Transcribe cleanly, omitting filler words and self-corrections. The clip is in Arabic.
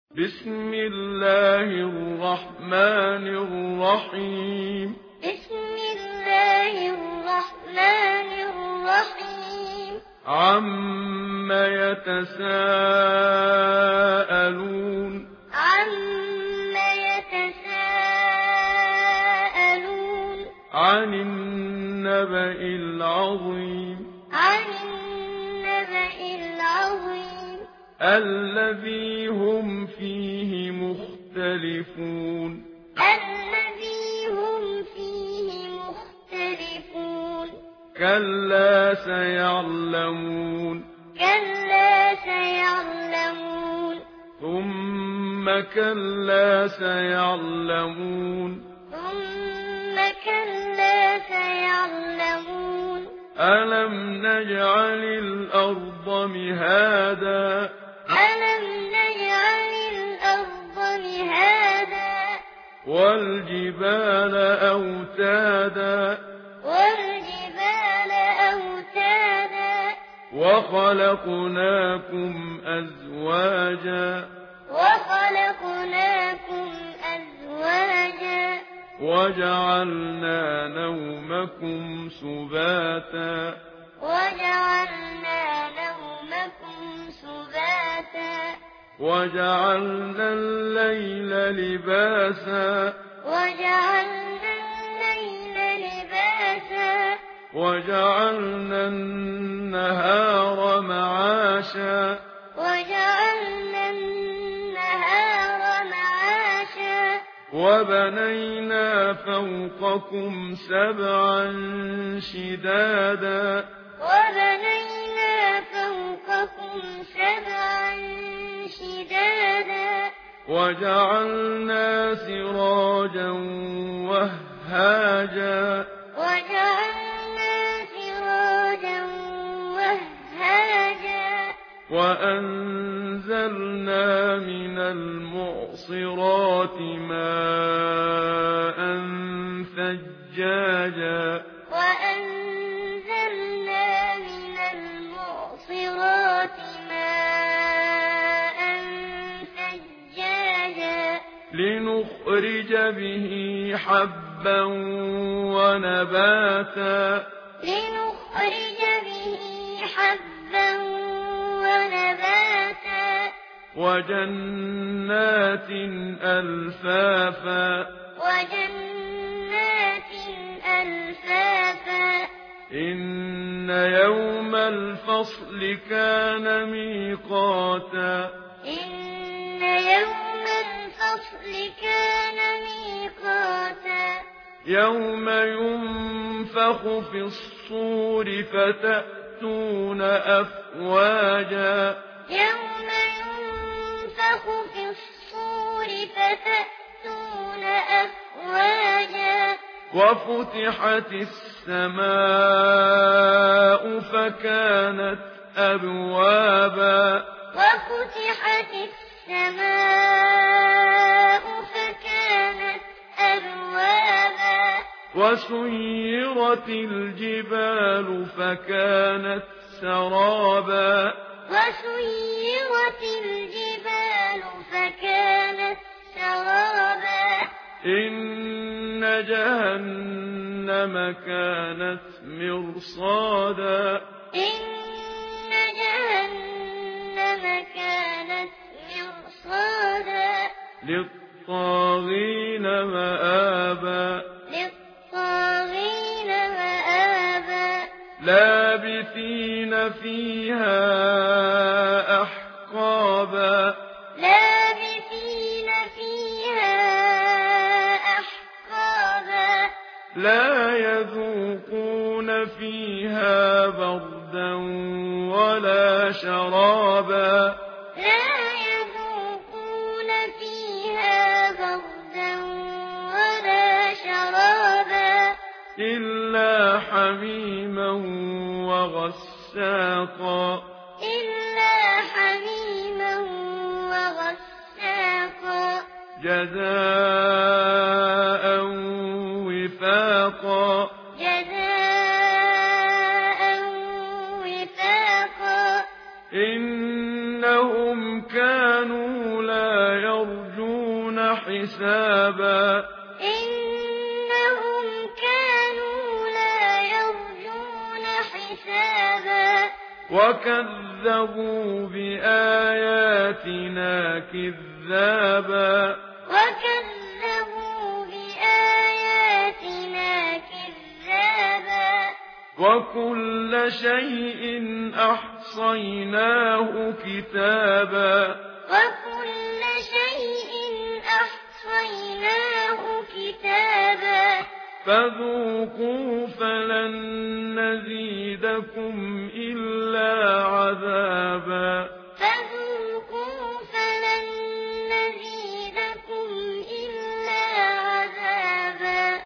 بسم الله الرحمن الرحيم بسم الله الرحمن الرحيم عم يتساءلون عن النبأ العظيم الذي هم فيه مختلفون كلا سيعلمون ثم كلا سيعلمون ألم نجعل الأرض مهادا والجبال أوتادا وخلقناكم أزواجا وجعلنا نومكم سباتا وجعلنا الليل لباسا وجعلنا النهار معاشا وبنينا فوقكم سبعا شدادا وجعلنا سراجا وهاجا وأنزلنا من المعصرات ماء ثجاجا لنخرج به حبا ونباتا وجنات ألفافا إن يوم الفصل كان ميقاتا يوم ينفخ في الصور فتأتون أفواجا وفتحت السماء فكانت أبوابا وسيرت الجبال فكانت سرابا إن جهنم كانت مرصادا للطاغين مآبا لابثين فيها أحقابا لا يذوقون فيها بردا ولا شرابا إلا حميما وغساقا جزاء وفاقا إنهم كانوا لا حسابا إنهم كانوا لا يرجون حسابا وكذبوا بآياتنا كذابا وكل شيء أحصيناه كتابا فذوقوا فلن نزيدكم